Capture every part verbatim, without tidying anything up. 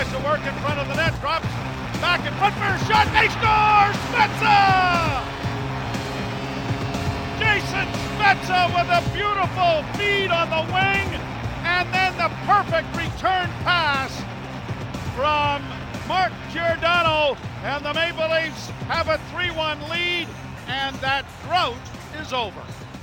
tries to work in front of the net, drops back in front for a shot, they score! Spezza! Jason Spezza with a beautiful feed on the wing, and then the perfect return pass from Mark Giordano, and the Maple Leafs have a three one lead, and that drought is over.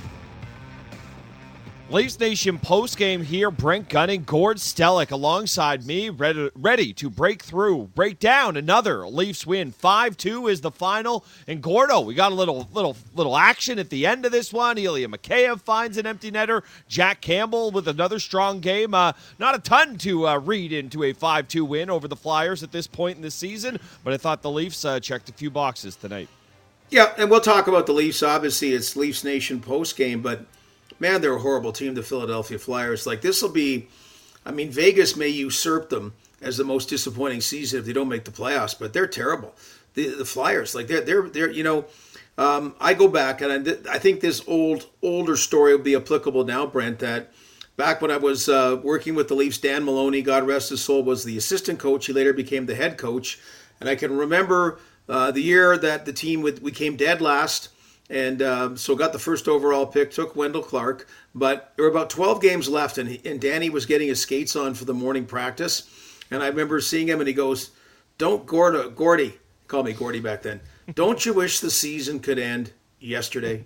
Leafs Nation postgame here. Brent Gunning, Gord Stellick alongside me, ready, ready to break through, break down another Leafs win. five two is the final. And Gordo, we got a little little little action at the end of this one. Ilya Mikheyev finds an empty netter. Jack Campbell with another strong game. Uh, not a ton to uh, read into a five two win over the Flyers at this point in the season, but I thought the Leafs uh, checked a few boxes tonight. Yeah, and we'll talk about the Leafs. Obviously, it's Leafs Nation postgame, but man, they're a horrible team, the Philadelphia Flyers. Like, this will be, I mean, Vegas may usurp them as the most disappointing season if they don't make the playoffs, but they're terrible. The the Flyers, like, they're, they're, they're you know, um, I go back, and I, I think this old, older story will be applicable now, Brent, that back when I was uh, working with the Leafs, Dan Maloney, God rest his soul, was the assistant coach. He later became the head coach. And I can remember uh, the year that the team, would, we came dead last, and um, so got the first overall pick, took Wendell Clark. But there were about twelve games left, and, he, and Danny was getting his skates on for the morning practice. And I remember seeing him, and he goes, don't, Gordo, Gordy, call me Gordy back then, don't you wish the season could end yesterday?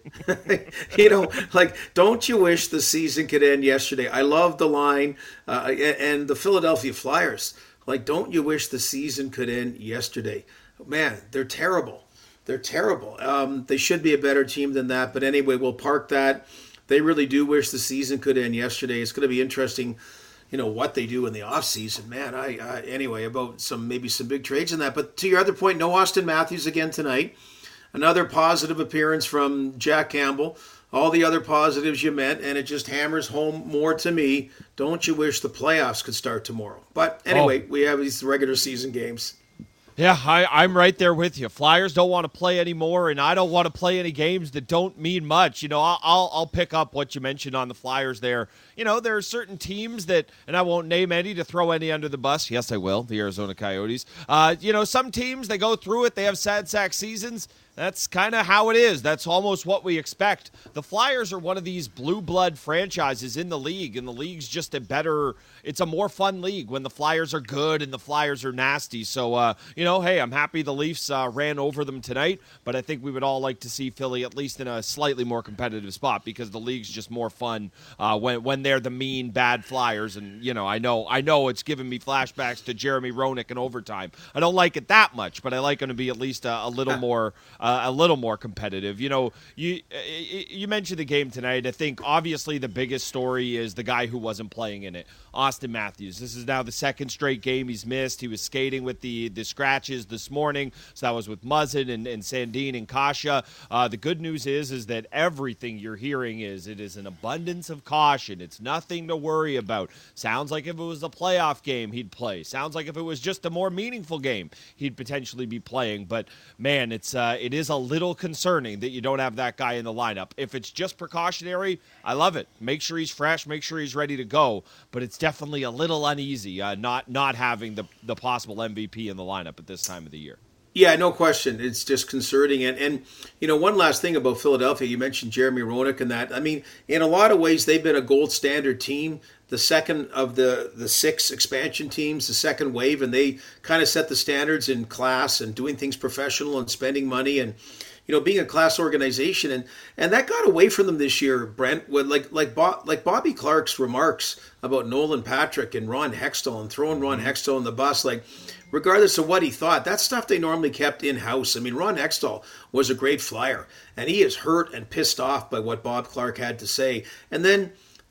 You know, like, don't you wish the season could end yesterday? I love the line. Uh, and the Philadelphia Flyers, like, don't you wish the season could end yesterday? Man, they're terrible. They're terrible. Um, they should be a better team than that. But anyway, we'll park that. They really do wish the season could end yesterday. It's going to be interesting, you know, what they do in the offseason. Man, I, I anyway, about some maybe some big trades in that. But to your other point, no Austin Matthews again tonight. Another positive appearance from Jack Campbell. All the other positives you meant, and it just hammers home more to me. Don't you wish the playoffs could start tomorrow? But anyway, oh. we have these regular season games. Yeah, I, I'm right there with you. Flyers don't want to play anymore, and I don't want to play any games that don't mean much. You know, I'll, I'll I'll pick up what you mentioned on the Flyers there. You know, there are certain teams that, and I won't name any to throw any under the bus. Yes, I will, the Arizona Coyotes. Uh, you know, some teams, they go through it. They have sad sack seasons. That's kind of how it is. That's almost what we expect. The Flyers are one of these blue blood franchises in the league, and the league's just a better, it's a more fun league when the Flyers are good and the Flyers are nasty. So, uh, you know, hey, I'm happy the Leafs uh, ran over them tonight, but I think we would all like to see Philly at least in a slightly more competitive spot because the league's just more fun uh, when when they're the mean, bad Flyers. And, you know, I know I know it's giving me flashbacks to Jeremy Roenick in overtime. I don't like it that much, but I like them to be at least a, a little more Uh, a little more competitive. You know, you you mentioned the game tonight. I think obviously the biggest story is the guy who wasn't playing in it, Austin Matthews. This is now the second straight game he's missed. He was skating with the, the scratches this morning, so that was with Muzzin and, and Sandin and Kasha. Uh, the good news is is that everything you're hearing is it is an abundance of caution. It's nothing to worry about. Sounds like if it was a playoff game, he'd play. Sounds like if it was just a more meaningful game, he'd potentially be playing. But, man, it's uh, it is a little concerning that you don't have that guy in the lineup. If it's just precautionary, I love it. Make sure he's fresh, make sure he's ready to go, but it's definitely a little uneasy uh, not not having the, the possible M V P in the lineup at this time of the year. Yeah, no question. It's just concerning. And, and you know, one last thing about Philadelphia, you mentioned Jeremy Roenick and that. I mean, in a lot of ways, they've been a gold standard team, the second of the, the six expansion teams, the second wave, and they kind of set the standards in class and doing things professional and spending money and, you know, being a class organization. And, and that got away from them this year, Brent, with like like Bo- like Bobby Clark's remarks about Nolan Patrick and Ron Hextall and throwing Ron Hextall in the bus, like, regardless of what he thought, that's stuff they normally kept in-house. I mean, Ron Hextall was a great Flyer, and he is hurt and pissed off by what Bob Clark had to say. And then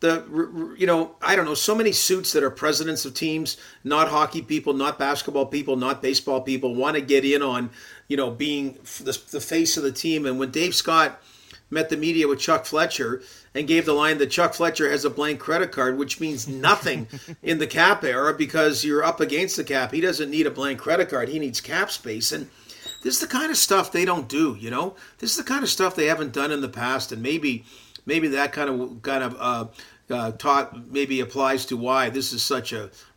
the, you know, I don't know, so many suits that are presidents of teams, not hockey people, not basketball people, not baseball people, want to get in on, you know, being the, the face of the team. And when Dave Scott met the media with Chuck Fletcher and gave the line that Chuck Fletcher has a blank credit card, which means nothing in the cap era because you're up against the cap. He doesn't need a blank credit card. He needs cap space. And this is the kind of stuff they don't do, you know? This is the kind of stuff they haven't done in the past. And maybe maybe that kind of kind of uh, uh, taught maybe applies to why this is such a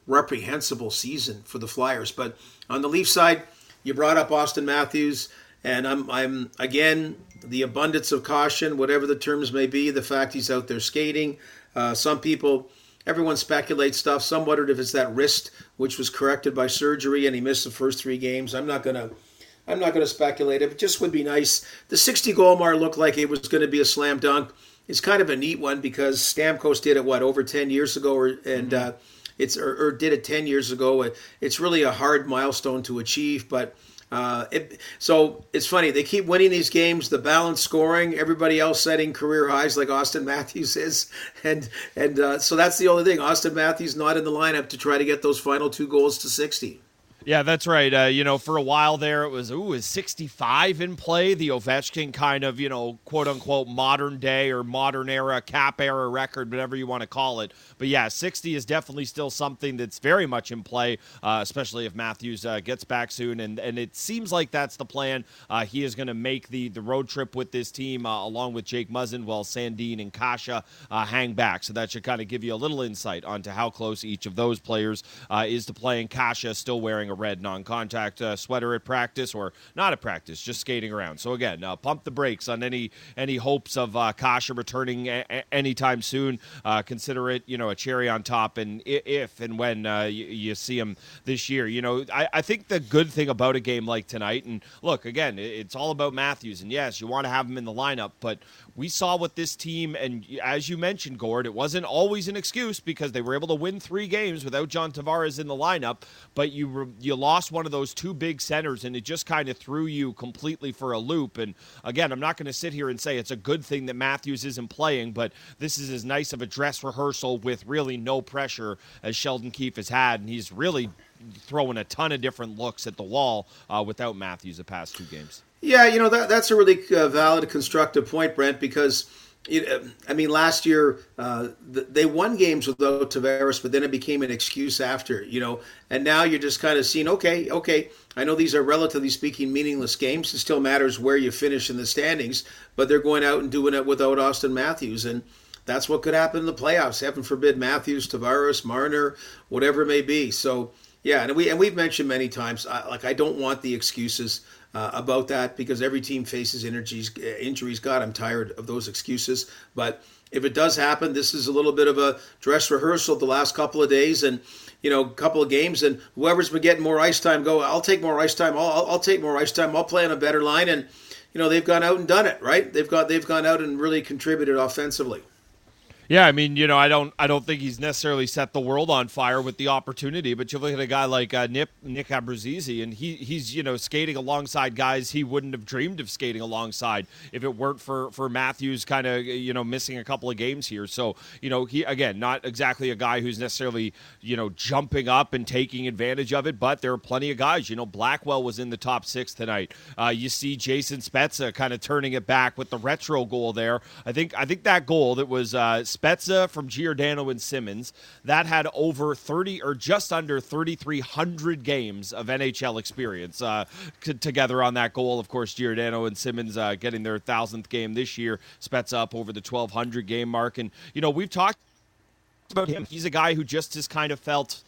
reprehensible season for the Flyers. But on the Leaf side, you brought up Auston Matthews, and I'm, I'm again, the abundance of caution, whatever the terms may be, the fact he's out there skating. Uh, some people, everyone speculates stuff. Some wondered if it's that wrist, which was corrected by surgery, and he missed the first three games. I'm not going to I'm not going to speculate. It just would be nice. The sixty goal mark looked like it was going to be a slam dunk. It's kind of a neat one because Stamkos did it, what, over ten years ago, or, and uh, it's or, or did it ten years ago. It's really a hard milestone to achieve, but uh, it, so it's funny. They keep winning these games, the balanced scoring, everybody else setting career highs like Auston Matthews is, and and uh, so that's the only thing. Auston Matthews not in the lineup to try to get those final two goals to sixty. Yeah, that's right. Uh, you know, for a while there, it was, ooh, is sixty-five in play? The Ovechkin kind of, you know, quote-unquote modern day or modern era, cap era record, whatever you want to call it. But yeah, sixty is definitely still something that's very much in play, uh, especially if Matthews uh, gets back soon. And, and it seems like that's the plan. Uh, he is going to make the, the road trip with this team, uh, along with Jake Muzzin, while Sandin and Kasha uh, hang back. So that should kind of give you a little insight onto how close each of those players uh, is to playing. Kasha still wearing a red non-contact uh, sweater at practice, or not at practice, just skating around. So again, uh, pump the brakes on any any hopes of uh, Kasha returning a- a- anytime soon. Uh, consider it, you know, a cherry on top, and if and when uh, you, you see him this year. You know, I, I think the good thing about a game like tonight, and look, again, it's all about Matthews, and yes, you want to have him in the lineup, but we saw what this team, and as you mentioned, Gord, it wasn't always an excuse because they were able to win three games without John Tavares in the lineup, but you re- you lost one of those two big centers, and it just kind of threw you completely for a loop. And again, I'm not going to sit here and say it's a good thing that Matthews isn't playing, but this is as nice of a dress rehearsal with really no pressure as Sheldon Keefe has had, and he's really throwing a ton of different looks at the wall uh, without Matthews the past two games. Yeah, you know, that that's a really uh, valid, constructive point, Brent, because It, I mean, last year uh, they won games without Tavares, but then it became an excuse after, you know. And now you're just kind of seeing, okay, okay, I know these are relatively speaking meaningless games. It still matters where you finish in the standings, but they're going out and doing it without Auston Matthews, and that's what could happen in the playoffs. Heaven forbid Matthews, Tavares, Marner, whatever it may be. So yeah, and we and we've mentioned many times, uh, like I don't want the excuses. Uh, about that because every team faces injuries. Injuries. God, I'm tired of those excuses. But if it does happen, this is a little bit of a dress rehearsal the last couple of days, and you know, a couple of games. And whoever's been getting more ice time, go. I'll take more ice time. I'll, I'll, I'll take more ice time. I'll play on a better line. And you know, they've gone out and done it. Right? They've got they've gone out and really contributed offensively. Yeah, I mean, you know, I don't, I don't think he's necessarily set the world on fire with the opportunity. But you look at a guy like uh, Nick, Nick Abruzzese, and he, he's, you know, skating alongside guys he wouldn't have dreamed of skating alongside if it weren't for for Matthews, kind of, you know, missing a couple of games here. So, you know, he again, not exactly a guy who's necessarily, you know, jumping up and taking advantage of it. But there are plenty of guys. You know, Blackwell was in the top six tonight. Uh, you see Jason Spezza kind of turning it back with the retro goal there. I think, I think that goal that was. Uh, Spezza from Giordano and Simmons, that had over thirty or just under thirty-three hundred games of N H L experience uh, c- together on that goal. Of course, Giordano and Simmons uh, getting their thousandth game this year. Spezza up over the twelve hundred game mark. And, you know, we've talked about him. He's a guy who just has kind of felt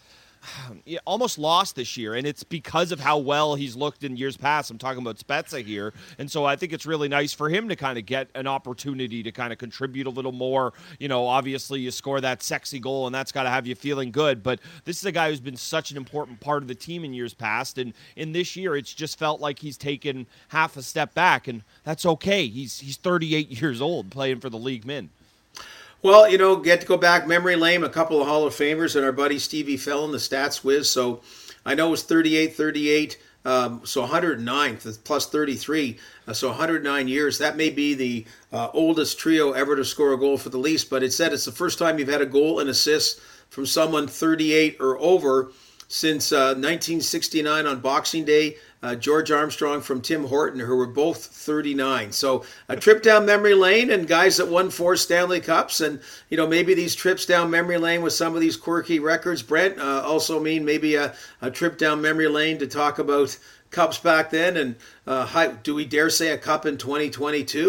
almost lost this year, and it's because of how well he's looked in years past. I'm talking about Spezza here, and so I think it's really nice for him to kind of get an opportunity to kind of contribute a little more. You know, obviously you score that sexy goal, and that's got to have you feeling good, but this is a guy who's been such an important part of the team in years past, and in this year it's just felt like he's taken half a step back, and that's okay. He's he's thirty-eight years old playing for the league min. Well, you know, get to go back memory lane, a couple of Hall of Famers, and our buddy Stevie Fellon, the stats whiz. So I know it was thirty-eight, thirty-eight, um, so one hundred nine plus thirty-three, uh, so one hundred nine years. That may be the uh, oldest trio ever to score a goal for the Leafs, but it said it's the first time you've had a goal and assist from someone thirty-eight or over since uh, nineteen sixty-nine on Boxing Day. Uh, George Armstrong from Tim Horton, who were both thirty-nine. So a trip down memory lane, and guys that won four Stanley Cups, and you know, maybe these trips down memory lane with some of these quirky records, Brent, uh, also mean maybe a, a trip down memory lane to talk about Cups back then, and uh, how, do we dare say a Cup in twenty twenty-two?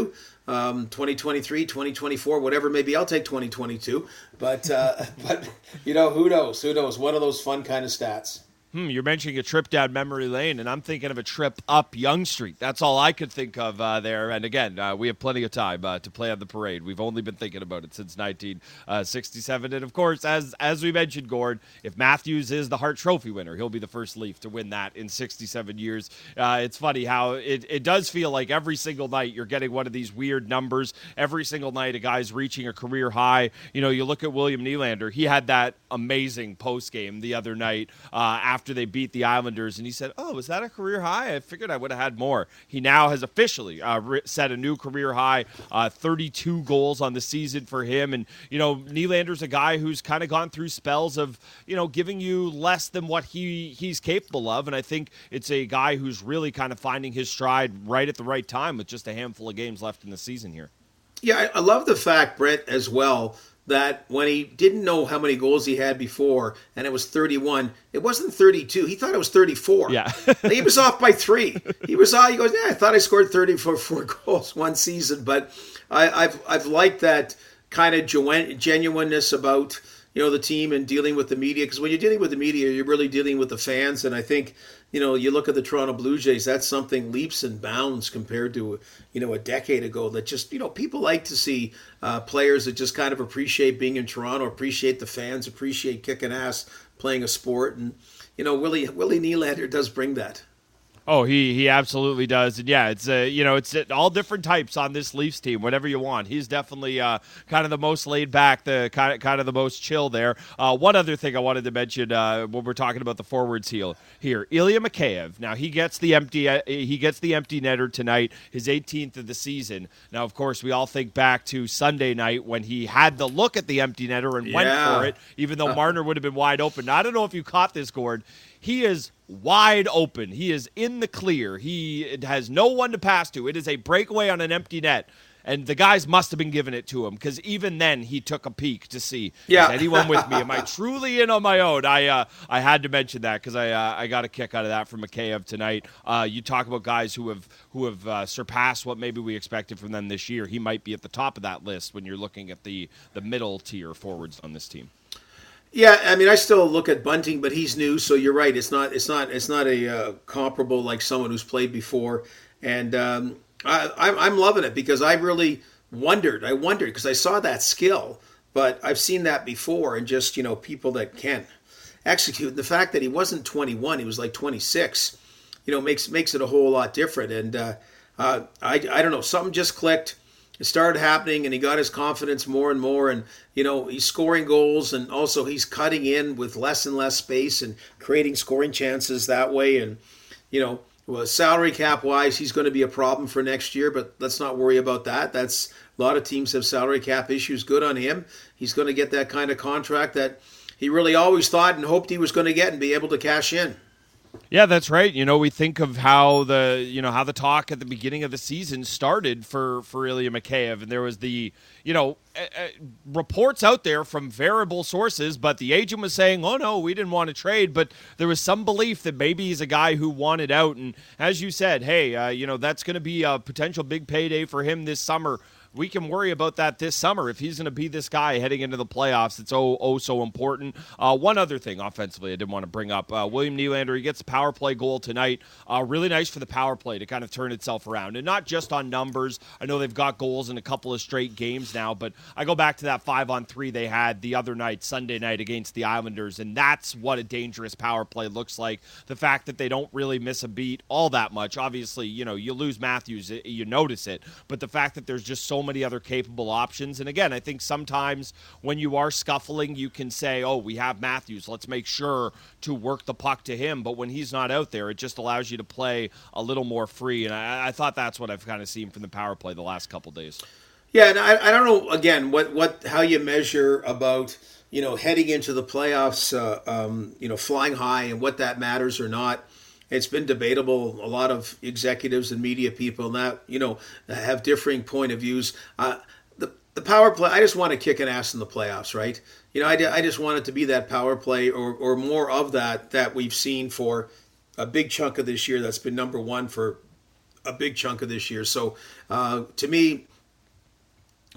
um, twenty twenty-three, twenty twenty-four, whatever. Maybe I'll take twenty twenty-two. But, uh, but you know, who knows? Who knows? One of those fun kind of stats. Hmm, you're mentioning a trip down memory lane, and I'm thinking of a trip up Yonge Street. That's all I could think of uh, there. And again, uh, we have plenty of time uh, to play on the parade. We've only been thinking about it since nineteen sixty-seven. And of course, as as we mentioned, Gord, if Matthews is the Hart Trophy winner, he'll be the first Leaf to win that in sixty-seven years. Uh, it's funny how it, it does feel like every single night you're getting one of these weird numbers. Every single night a guy's reaching a career high. You know, you look at William Nylander. He had that amazing post game the other night uh, after after they beat the Islanders, and he said, oh, was that a career high? I figured I would have had more. He now has officially uh, re- set a new career high, uh, thirty-two goals on the season for him. And, you know, Nylander's a guy who's kind of gone through spells of, you know, giving you less than what he he's capable of. And I think it's a guy who's really kind of finding his stride right at the right time with just a handful of games left in the season here. Yeah, I, I love the fact, Brett, as well, that when he didn't know how many goals he had before, and it was thirty-one, it wasn't thirty-two. He thought it was thirty-four. Yeah. He was off by three. He was off. He goes, yeah, I thought I scored thirty-four four goals one season. But I, I've I've liked that kind of genuineness about, you know, the team and dealing with the media. Because when you're dealing with the media, you're really dealing with the fans. And I think, you know, you look at the Toronto Blue Jays, that's something leaps and bounds compared to, you know, a decade ago. That just, you know, people like to see uh, players that just kind of appreciate being in Toronto, appreciate the fans, appreciate kicking ass, playing a sport. And, you know, Willie Willie Nylander does bring that. Oh, he he absolutely does, and yeah, it's uh, you know it's all different types on this Leafs team. Whatever you want, he's definitely uh, kind of the most laid back, the kind of kind of the most chill there. Uh, one other thing I wanted to mention uh, when we're talking about the forwards here, here, Ilya Mikheyev. Now he gets the empty uh, he gets the empty netter tonight, his eighteenth of the season. Now, of course, we all think back to Sunday night when he had the look at the empty netter and yeah. went for it, even though Marner would have been wide open. Now, I don't know if you caught this, Gord. He is wide open. He is in the clear. He has no one to pass to. It is a breakaway on an empty net. And the guys must have been giving it to him because even then he took a peek to see, yeah. is anyone with me? Am I truly in on my own? I uh, I had to mention that because I uh, I got a kick out of that from Mikheyev tonight. Uh, you talk about guys who have who have uh, surpassed what maybe we expected from them this year. He might be at the top of that list when you're looking at the, the middle tier forwards on this team. Yeah, I mean, I still look at Bunting, but he's new, so you're right. It's not, it's not, it's not a uh, comparable like someone who's played before, and um, I, I'm loving it because I really wondered. I wondered because I saw that skill, but I've seen that before, and just you know people that can execute. And the fact that he wasn't twenty-one, he was like twenty-six, you know, makes makes it a whole lot different. And uh, uh, I, I don't know, something just clicked. It started happening, and he got his confidence more and more. And, you know, he's scoring goals, and also he's cutting in with less and less space and creating scoring chances that way. And, you know, well, salary cap-wise, he's going to be a problem for next year, but let's not worry about that. That's a lot of teams have salary cap issues. Good on him. He's going to get that kind of contract that he really always thought and hoped he was going to get and be able to cash in. Yeah, that's right. You know, we think of how the you know how the talk at the beginning of the season started for for Ilya Mikheyev, and there was the you know uh, uh, reports out there from variable sources, but the agent was saying, "Oh no, we didn't want to trade," but there was some belief that maybe he's a guy who wanted out. And as you said, hey, uh, you know that's going to be a potential big payday for him this summer. We can worry about that this summer if he's going to be this guy heading into the playoffs. It's oh, oh so important. Uh, one other thing offensively I did want to bring up. Uh, William Nylander, he gets a power play goal tonight. Uh, really nice for the power play to kind of turn itself around. And not just on numbers. I know they've got goals in a couple of straight games now, but I go back to that five on three they had the other night, Sunday night against the Islanders, and that's what a dangerous power play looks like. The fact that they don't really miss a beat all that much. Obviously, you know, you lose Matthews, you notice it, but the fact that there's just so many other capable options. And again, I think sometimes when you are scuffling, you can say, oh, we have Matthews, let's make sure to work the puck to him. But when he's not out there, it just allows you to play a little more free. And I, I thought that's what I've kind of seen from the power play the last couple days. Yeah, and I, I don't know, again, what, what how you measure about, you know, heading into the playoffs, uh, um, you know, flying high and what that matters or not. It's been debatable. A lot of executives and media people and that, you know, have differing point of views. Uh, the the power play, I just want to kick an ass in the playoffs, right? You know, I, I just want it to be that power play or, or more of that that we've seen for a big chunk of this year. That's been number one for a big chunk of this year. So uh, to me,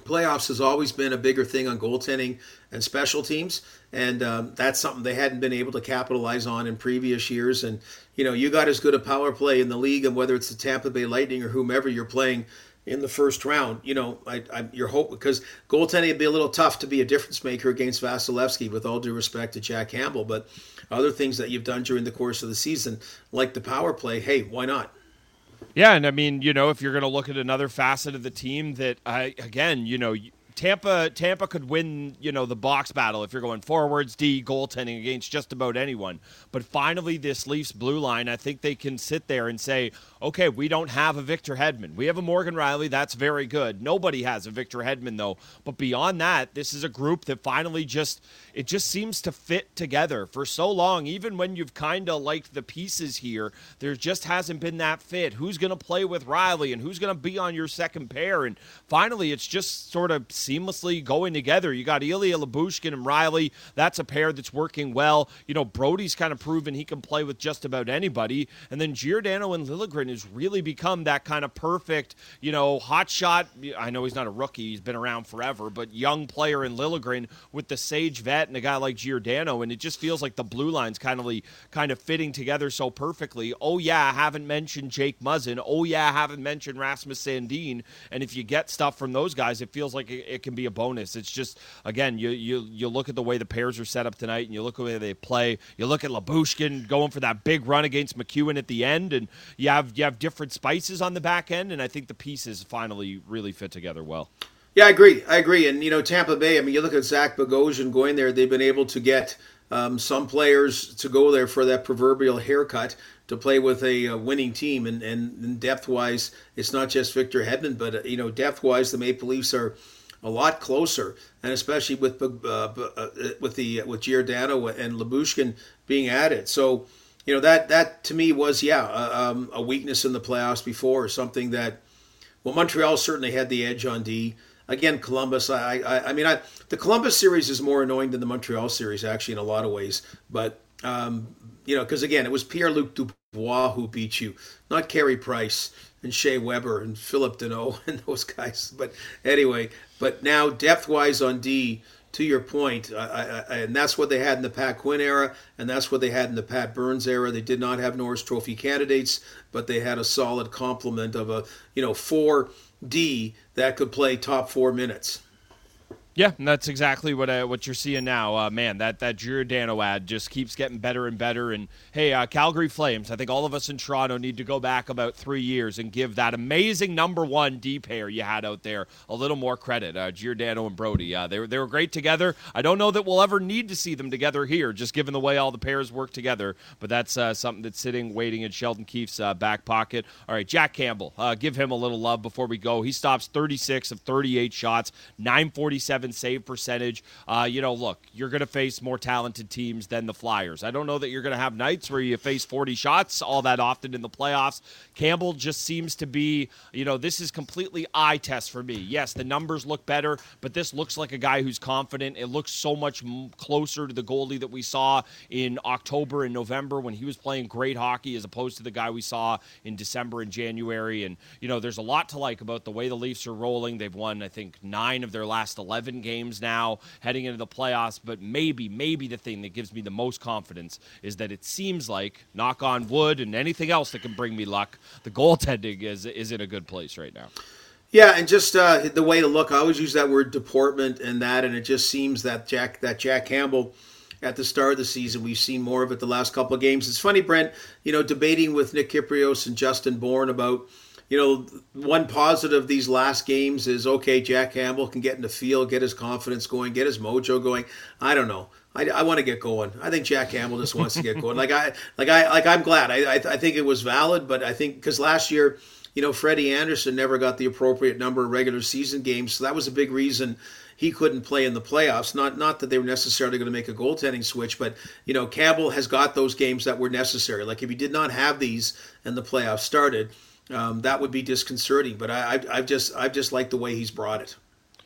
playoffs has always been a bigger thing on goaltending and special teams, and um, that's something they hadn't been able to capitalize on in previous years. And you know, you got as good a power play in the league, and whether it's the Tampa Bay Lightning or whomever you're playing in the first round, you know, I, I your hope, because goaltending would be a little tough to be a difference maker against Vasilevsky, with all due respect to Jack Campbell, but other things that you've done during the course of the season, like the power play, hey, why not? Yeah, and I mean, you know, if you're going to look at another facet of the team that, I again, you know, Tampa Tampa could win, you know, the box battle if you're going forwards, D, goaltending against just about anyone. But finally, this Leafs blue line, I think they can sit there and say, okay, we don't have a Victor Hedman. We have a Morgan Rielly. That's very good. Nobody has a Victor Hedman, though. But beyond that, this is a group that finally just, it just seems to fit together. For so long, even when you've kind of liked the pieces here, there just hasn't been that fit. Who's going to play with Rielly and who's going to be on your second pair? And finally, it's just sort of seamlessly going together. You got Ilya Lyubushkin and Rielly. That's a pair that's working well. You know, Brody's kind of proven he can play with just about anybody. And then Giordano and Liljegren has really become that kind of perfect, you know, hot shot. I know he's not a rookie. He's been around forever, but young player in Liljegren with the sage vet and a guy like Giordano. And it just feels like the blue line's kind of, kind of fitting together so perfectly. Oh, yeah, I haven't mentioned Jake Muzzin. Oh, yeah, I haven't mentioned Rasmus Sandin. And if you get stuff from those guys, it feels like it, it can be a bonus. It's just, again, you you you look at the way the pairs are set up tonight, and you look at the way they play. You look at Lyubushkin going for that big run against McEwen at the end, and you have you have different spices on the back end, and I think the pieces finally really fit together well. Yeah, I agree. I agree. And, you know, Tampa Bay, I mean, you look at Zach Bogosian going there, they've been able to get um, some players to go there for that proverbial haircut to play with a, a winning team. And, and, and depth-wise, it's not just Victor Hedman, but, uh, you know, depth-wise, the Maple Leafs are a lot closer, and especially with uh, uh, with the with Giordano and Lyubushkin being added. So, you know, that that to me was yeah uh, um, a weakness in the playoffs before, something that, well, Montreal certainly had the edge on D. Again, Columbus. I I, I mean, I, the Columbus series is more annoying than the Montreal series actually in a lot of ways. But um, you know, because again, it was Pierre-Luc Dubois who beat you, not Carey Price and Shea Weber and Philip Deneau and those guys. But anyway, but now depth-wise on D, to your point, I, I, and that's what they had in the Pat Quinn era, and that's what they had in the Pat Burns era. They did not have Norris Trophy candidates, but they had a solid complement of a, you know, four D that could play top four minutes. Yeah, and that's exactly what uh, what you're seeing now. Uh, man, that, that Giordano ad just keeps getting better and better. And, hey, uh, Calgary Flames, I think all of us in Toronto need to go back about three years and give that amazing number one D pair you had out there a little more credit, uh, Giordano and Brody. Uh, they, were, they were great together. I don't know that we'll ever need to see them together here, just given the way all the pairs work together. But that's uh, something that's sitting, waiting in Sheldon Keefe's uh, back pocket. All right, Jack Campbell, uh, give him a little love before we go. He stops thirty-six of thirty-eight shots, nine forty-seven save percentage. Uh, you know, look, you're going to face more talented teams than the Flyers. I don't know that you're going to have nights where you face forty shots all that often in the playoffs. Campbell just seems to be, you know, this is completely eye test for me. Yes, the numbers look better, but this looks like a guy who's confident. It looks so much m- closer to the goalie that we saw in October and November when he was playing great hockey as opposed to the guy we saw in December and January. And, you know, there's a lot to like about the way the Leafs are rolling. They've won, I think, nine of their last eleven games now heading into the playoffs, but maybe, maybe the thing that gives me the most confidence is that it seems like, knock on wood and anything else that can bring me luck, the goaltending is is in a good place right now. Yeah, and just uh, the way to look, I always use that word deportment and that, and it just seems that Jack that Jack Campbell at the start of the season, we've seen more of it the last couple of games. It's funny, Brent, you know, debating with Nick Kyprios and Justin Bourne about, you know, one positive these last games is, okay, Jack Campbell can get in the field, get his confidence going, get his mojo going. I don't know. I, I want to get going. I think Jack Campbell just wants to get going. Like I, like I, like I'm glad. I, I, I think it was valid, but I think because last year, you know, Freddie Anderson never got the appropriate number of regular season games, so that was a big reason he couldn't play in the playoffs. Not, not that they were necessarily going to make a goaltending switch, but you know, Campbell has got those games that were necessary. Like if he did not have these and the playoffs started, Um, that would be disconcerting, but I, I, I've just I've just liked the way he's brought it.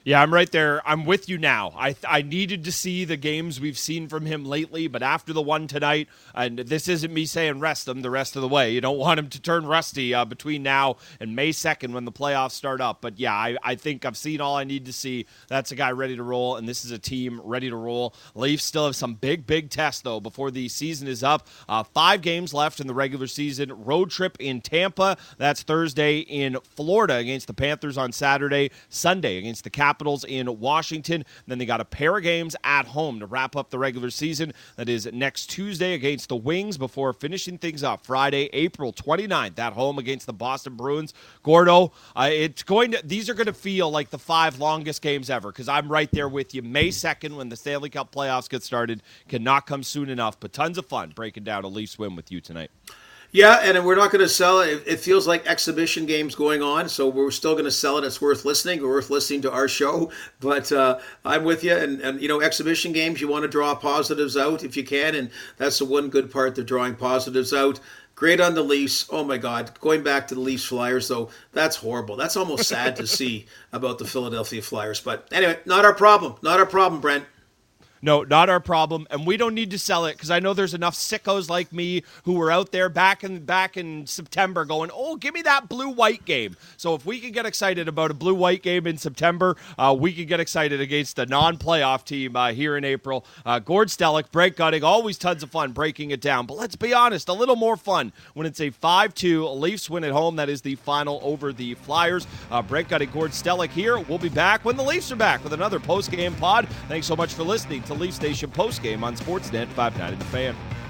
Yeah, I'm right there. I'm with you now. I I needed to see the games we've seen from him lately, but after the one tonight, and this isn't me saying rest him the rest of the way. You don't want him to turn rusty uh, between now and May second when the playoffs start up. But yeah, I, I think I've seen all I need to see. That's a guy ready to roll, and this is a team ready to roll. Leafs still have some big, big tests, though, before the season is up. Uh, five games left in the regular season. Road trip in Tampa. That's Thursday in Florida against the Panthers on Saturday. Sunday against the Capitals in Washington. Then they got a pair of games at home to wrap up the regular season. That is next Tuesday against the Wings before finishing things up Friday, April twenty-ninth at home against the Boston Bruins. Gordo, uh, it's going to, these are going to feel like the five longest games ever because I'm right there with you. May second when the Stanley Cup playoffs get started cannot come soon enough, but tons of fun breaking down a Leafs win with you tonight. Yeah, and we're not going to sell it. It feels like exhibition games going on, so we're still going to sell it. It's worth listening. We're worth listening to our show. But uh, I'm with you. And, and, you know, exhibition games, you want to draw positives out if you can, and that's the one good part, they're drawing positives out. Great on the Leafs. Oh, my God. Going back to the Leafs Flyers, though, that's horrible. That's almost sad to see about the Philadelphia Flyers. But anyway, not our problem. Not our problem, Brent. No, not our problem, and we don't need to sell it because I know there's enough sickos like me who were out there back in back in September going, oh, give me that blue-white game. So if we can get excited about a blue-white game in September, uh, we can get excited against the non-playoff team uh, here in April. Uh, Gord Stellick, Brent Gutting, always tons of fun breaking it down. But let's be honest, a little more fun when it's a five two Leafs win at home. That is the final over the Flyers. Uh, Brent Gutting, Gord Stellick here. We'll be back when the Leafs are back with another post-game pod. Thanks so much for listening to Leafs Nation postgame on Sportsnet five ninety The Fan.